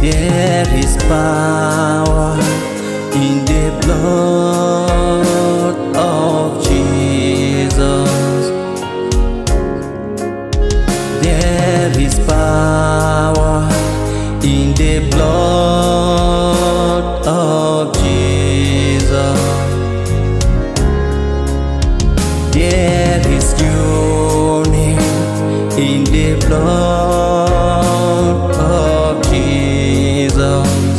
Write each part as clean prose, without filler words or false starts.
There is power in the blood of Jesus. There is power in the blood of Jesus. There is union in the blood of Jesus.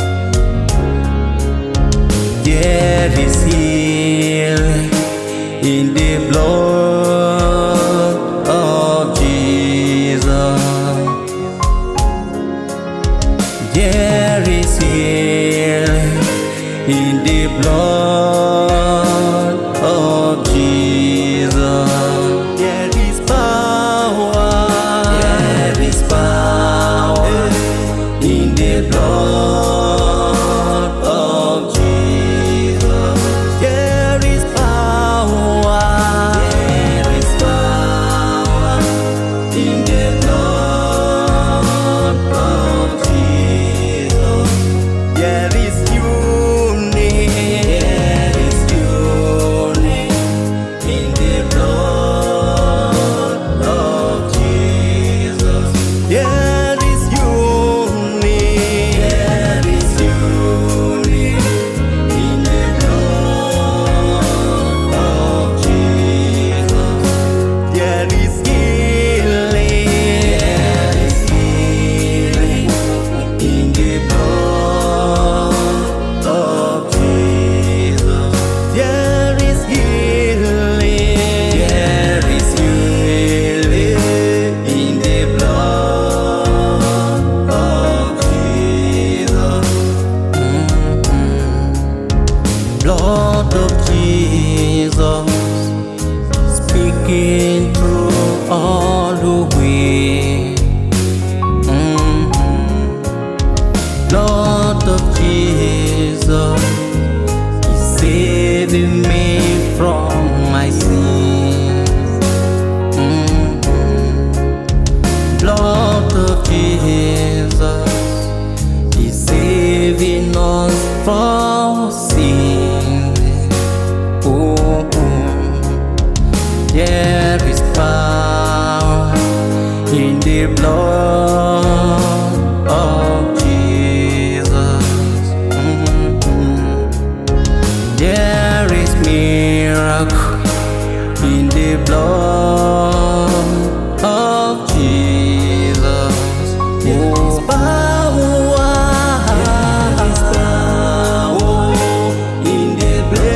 There is healing in the blood of Jesus. There is healing in the blood of Jesus. There is power. There is power in the blood of Jesus. There is power. There is power in the blood of Jesus. There is union. There is union in the blood of Jesus. There is union. There is union in the blood of Jesus. There is healing. There is healing in the blood of Jesus. There is healing. There is healing in the blood of Jesus. Blood of Jesus, speaking through all the way. Blood of Jesus is saving me from my sins. Blood of Jesus is saving us from sin. Oh, there is power in the blood of Jesus. There is miracle in the blood of Jesus. There is power. There is power in the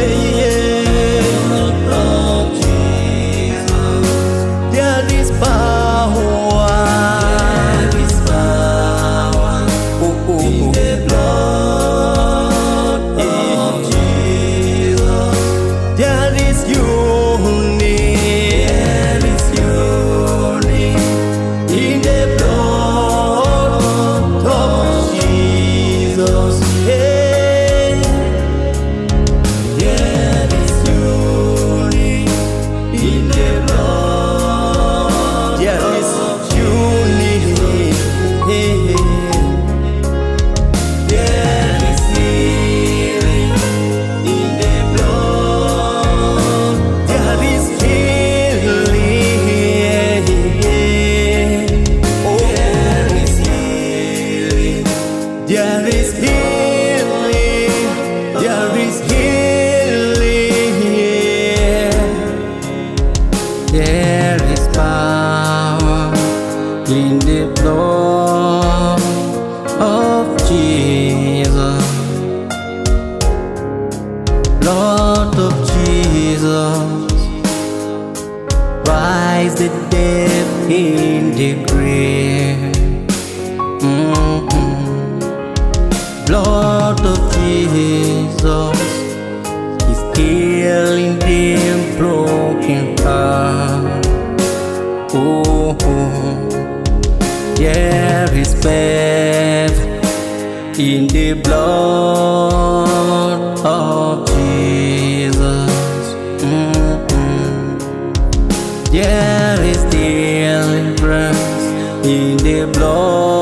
blood of Jesus. There is power. There is power in the blood of Jesus. There is union. There is union in the blood of Jesus. Hey. There is union in the blood. There is union. Hey. There is healing in the blood. There is healing. Oh, there is healing. There is healing. There is healing. There is power in the blood of Jesus. Blood of Jesus, rise the dead in the grave. Blood of Jesus is healing the broken heart. Oh, there is faith in the blood of Jesus. There is deliverance in the blood